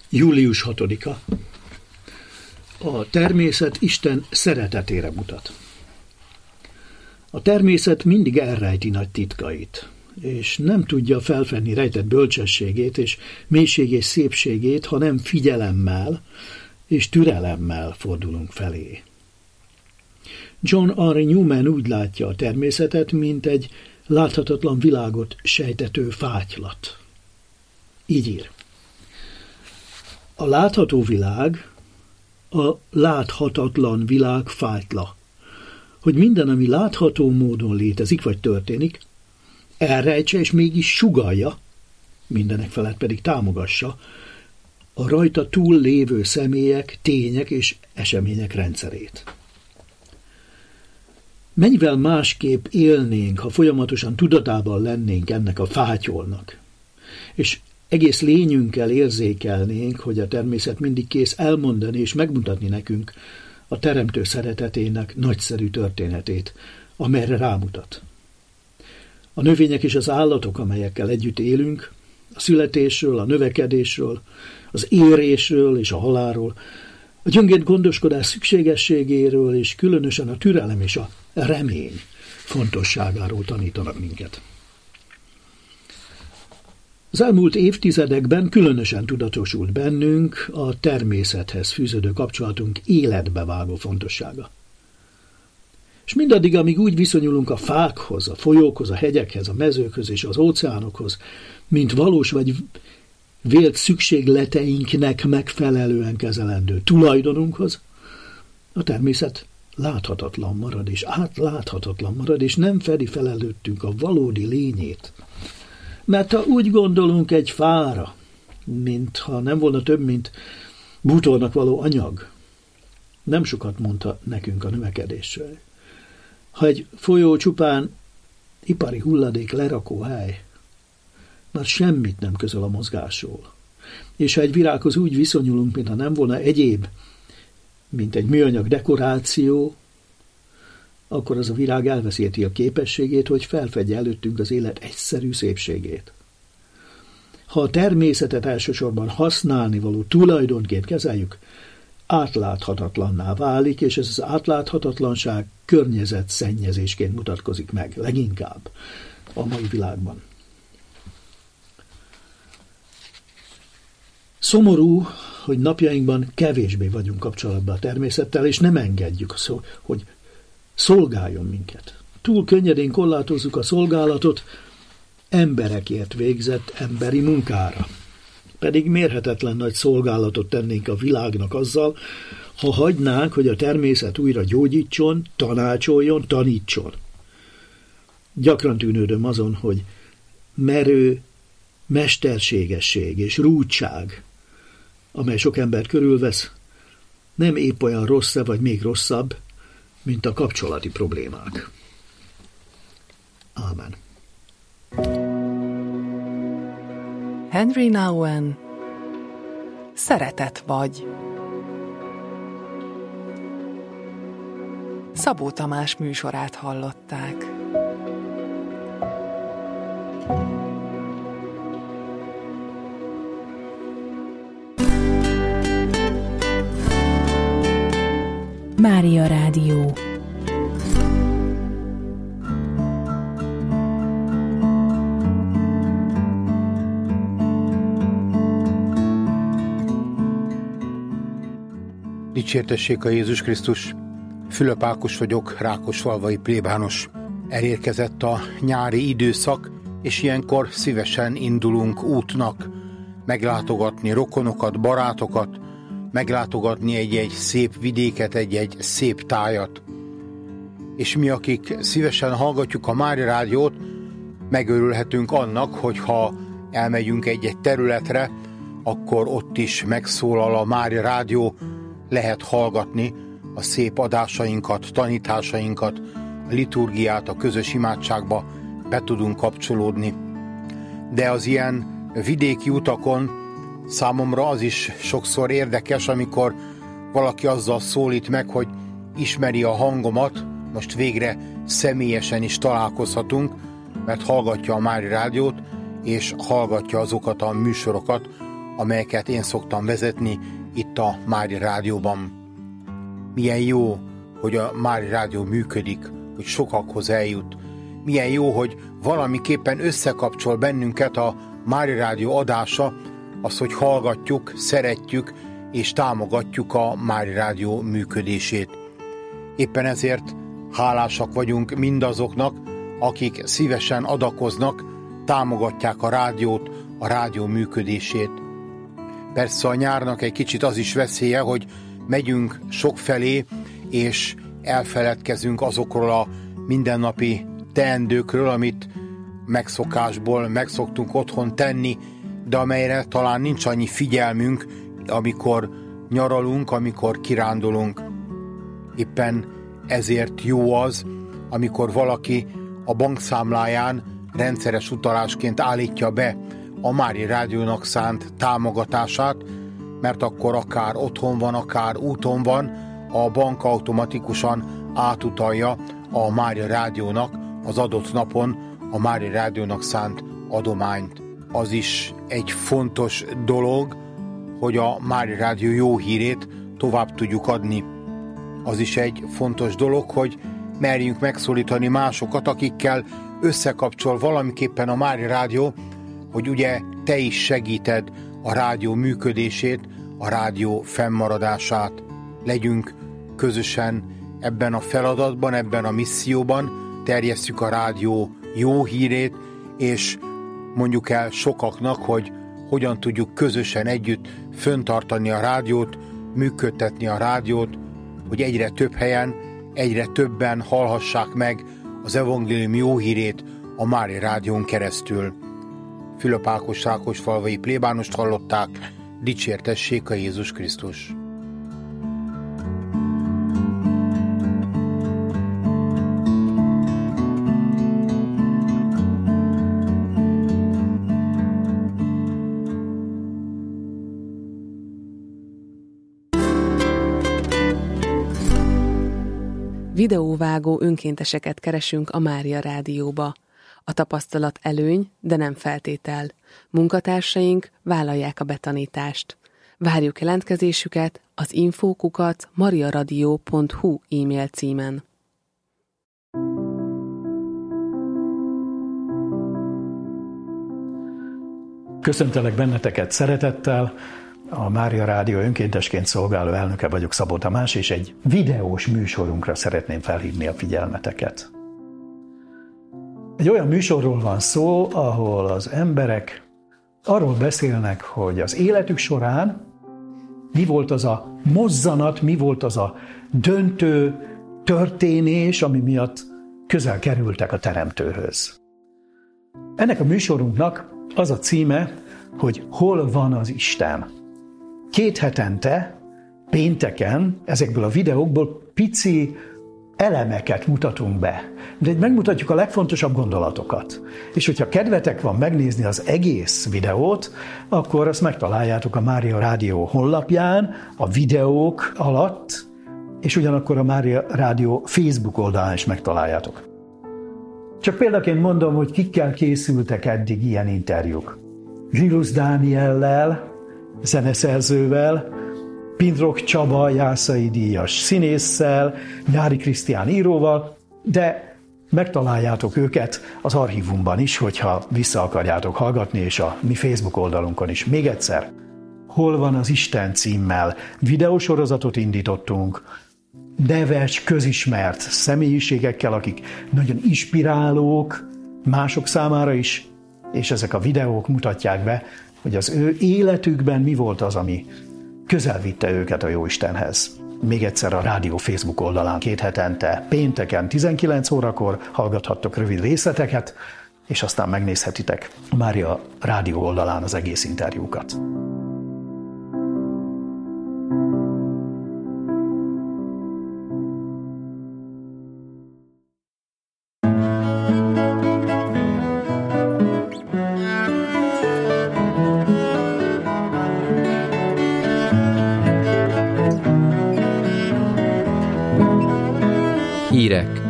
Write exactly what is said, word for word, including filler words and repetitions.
július hatodika. A természet Isten szeretetére mutat. A természet mindig elrejti nagy titkait, és nem tudja felfedni rejtett bölcsességét és mélységés szépségét, ha nem figyelemmel és türelemmel fordulunk felé. John Henry Newman úgy látja a természetet, mint egy láthatatlan világot sejtető fátylat. Így ír. A látható világ a láthatatlan világ fátyla. Hogy minden, ami látható módon létezik vagy történik, elrejtse és mégis sugallja, mindenek felett pedig támogassa a rajta túl lévő személyek, tények és események rendszerét. Mennyivel másképp élnénk, ha folyamatosan tudatában lennénk ennek a fátyolnak, és egész lényünkkel érzékelnénk, hogy a természet mindig kész elmondani és megmutatni nekünk a teremtő szeretetének nagyszerű történetét, amelyre rámutat. A növények és az állatok, amelyekkel együtt élünk, a születésről, a növekedésről, az érésről és a halálról, a gyöngéd gondoskodás szükségességéről és különösen a türelem és a remény fontosságáról tanítanak minket. Az elmúlt évtizedekben különösen tudatosult bennünk a természethez fűződő kapcsolatunk életbevágó fontossága. És mindaddig, amíg úgy viszonyulunk a fákhoz, a folyókhoz, a hegyekhez, a mezőkhöz és az óceánokhoz, mint valós vagy vélt szükségleteinknek megfelelően kezelendő tulajdonunkhoz, a természet láthatatlan marad, és átláthatatlan marad, és nem fedi fel előttünk a valódi lényét. Mert ha úgy gondolunk egy fára, mintha nem volna több, mint bútornak való anyag, nem sokat mondta nekünk a növekedésről. Ha egy folyó csupán ipari hulladék lerakóhely, már semmit nem közöl a mozgásról. És ha egy virághoz úgy viszonyulunk, mintha nem volna egyéb, mint egy műanyag dekoráció, akkor az a virág elveszíti a képességét, hogy felfedje előttünk az élet egyszerű szépségét. Ha a természetet elsősorban használni való tulajdonként kezeljük, átláthatatlanná válik, és ez az átláthatatlanság környezetszennyezésként mutatkozik meg, leginkább a mai világban. Szomorú, hogy napjainkban kevésbé vagyunk kapcsolatban a természettel, és nem engedjük, hogy szolgáljon minket. Túl könnyedén korlátozzuk a szolgálatot emberekért végzett emberi munkára. Pedig mérhetetlen nagy szolgálatot tennénk a világnak azzal, ha hagynánk, hogy a természet újra gyógyítson, tanácsoljon, tanítson. Gyakran tűnődöm azon, hogy merő mesterségesség és rúdság, amely sok embert körülvesz, nem épp olyan rossz vagy még rosszabb, mint a kapcsolati problémák. Ámen. Henry Nouwen, Szeretet vagy. Szabó Tamás műsorát hallották. Mária Rádió. Dicsértessék a Jézus Krisztus! Fülöp Ákos vagyok, rákosfalvai plébános. Elérkezett a nyári időszak, és ilyenkor szívesen indulunk útnak, meglátogatni rokonokat, barátokat, meglátogatni egy-egy szép vidéket, egy-egy szép tájat. És mi, akik szívesen hallgatjuk a Mária Rádiót, megörülhetünk annak, hogyha elmegyünk egy-egy területre, akkor ott is megszólal a Mária Rádió, lehet hallgatni a szép adásainkat, tanításainkat, a liturgiát, a közös imádságba be tudunk kapcsolódni. De az ilyen vidéki utakon számomra az is sokszor érdekes, amikor valaki azzal szólít meg, hogy ismeri a hangomat, most végre személyesen is találkozhatunk, mert hallgatja a Mária Rádiót, és hallgatja azokat a műsorokat, amelyeket én szoktam vezetni itt a Mária Rádióban. Milyen jó, hogy a Mária Rádió működik, hogy sokakhoz eljut. Milyen jó, hogy valamiképpen összekapcsol bennünket a Mária Rádió adása, az, hogy hallgatjuk, szeretjük és támogatjuk a Mária Rádió működését. Éppen ezért hálásak vagyunk mindazoknak, akik szívesen adakoznak, támogatják a rádiót, a rádió működését. Persze a nyárnak egy kicsit az is veszélye, hogy megyünk sokfelé, és elfeledkezünk azokról a mindennapi teendőkről, amit megszokásból megszoktunk otthon tenni, de amelyre talán nincs annyi figyelmünk, amikor nyaralunk, amikor kirándulunk. Éppen ezért jó az, amikor valaki a bankszámláján rendszeres utalásként állítja be a Mária Rádiónak szánt támogatását, mert akkor akár otthon van, akár úton van, a bank automatikusan átutalja a Mária Rádiónak az adott napon a Mária Rádiónak szánt adományt. Az is egy fontos dolog, hogy a Mária Rádió jó hírét tovább tudjuk adni. Az is egy fontos dolog, hogy merjünk megszólítani másokat, akikkel összekapcsol valamiképpen a Mária Rádió, hogy ugye te is segíted a rádió működését, a rádió fennmaradását. Legyünk közösen ebben a feladatban, ebben a misszióban, terjesszük a rádió jó hírét, és mondjuk el sokaknak, hogy hogyan tudjuk közösen együtt föntartani a rádiót, működtetni a rádiót, hogy egyre több helyen, egyre többen hallhassák meg az evangélium jó hírét a Mária Rádión keresztül. Fülöp Ákos rákosfalvai plébánost hallották, dicsértessék a Jézus Krisztus! Videóvágó önkénteseket keresünk a Mária Rádióba. A tapasztalat előny, de nem feltétel. Munkatársaink vállalják a betanítást. Várjuk jelentkezésüket az info kukac mariaradio pont hu e-mail címen. Köszöntelek benneteket szeretettel. A Mária Rádió önkéntesként szolgáló elnöke vagyok, Szabó Tamás, és egy videós műsorunkra szeretném felhívni a figyelmeteket. Egy olyan műsorról van szó, ahol az emberek arról beszélnek, hogy az életük során mi volt az a mozzanat, mi volt az a döntő történés, ami miatt közel kerültek a Teremtőhöz. Ennek a műsorunknak az a címe, hogy Hol van az Isten? Két hetente, pénteken ezekből a videókból pici elemeket mutatunk be. De megmutatjuk a legfontosabb gondolatokat. És hogyha kedvetek van megnézni az egész videót, akkor azt megtaláljátok a Mária Rádió honlapján, a videók alatt, és ugyanakkor a Mária Rádió Facebook oldalán is megtaláljátok. Csak példaként mondom, hogy kikkel készültek eddig ilyen interjúk. Zsilusz Dániellel, zeneszerzővel, Pindrok Csaba Jászai díjas színésszel, Nyári Krisztián íróval, de megtaláljátok őket az archívumban is, hogyha vissza akarjátok hallgatni, és a mi Facebook oldalunkon is. Még egyszer, Hol van az Isten címmel videósorozatot indítottunk, neves, közismert személyiségekkel, akik nagyon inspirálók mások számára is, és ezek a videók mutatják be, hogy az ő életükben mi volt az, ami közel vitte őket a Jóistenhez. Még egyszer a rádió Facebook oldalán két hetente, pénteken tizenkilenc órakor hallgathattok rövid részleteket, és aztán megnézhetitek a Mária Rádió oldalán az egész interjúkat. Hírek